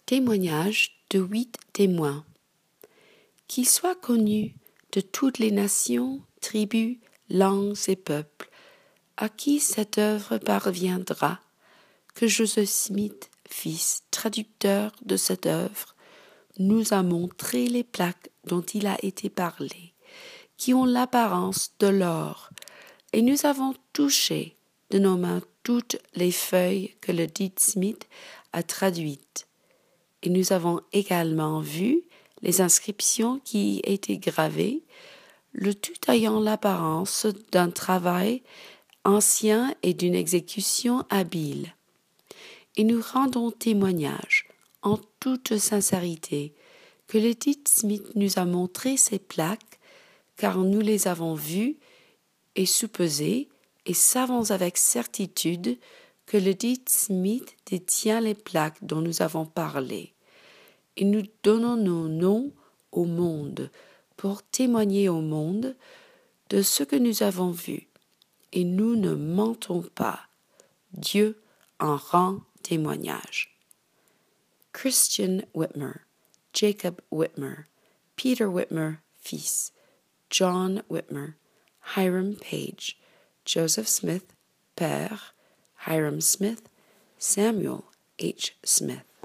Témoignage de 8 témoins. Qu'il soit connu de toutes les nations, tribus, langues et peuples, à qui cette œuvre parviendra, que Joseph Smith, fils traducteur de cette œuvre, nous a montré les plaques dont il a été parlé, qui ont l'apparence de l'or, et nous avons touché de nos mains toutes les feuilles que le dit Smith a traduites. Et nous avons également vu les inscriptions qui y étaient gravées, le tout ayant l'apparence d'un travail ancien et d'une exécution habile. Et nous rendons témoignage, en toute sincérité, que le dit Smith nous a montré ces plaques, car nous les avons vues et soupesées, et savons avec certitude que le dit Smith détient les plaques dont nous avons parlé. Et nous donnons nos noms au monde pour témoigner au monde de ce que nous avons vu. Et nous ne mentons pas. Dieu en rend témoignage. Christian Whitmer, Jacob Whitmer, Peter Whitmer, fils, John Whitmer, Hiram Page, Joseph Smith, père, Hiram Smith, Samuel H. Smith.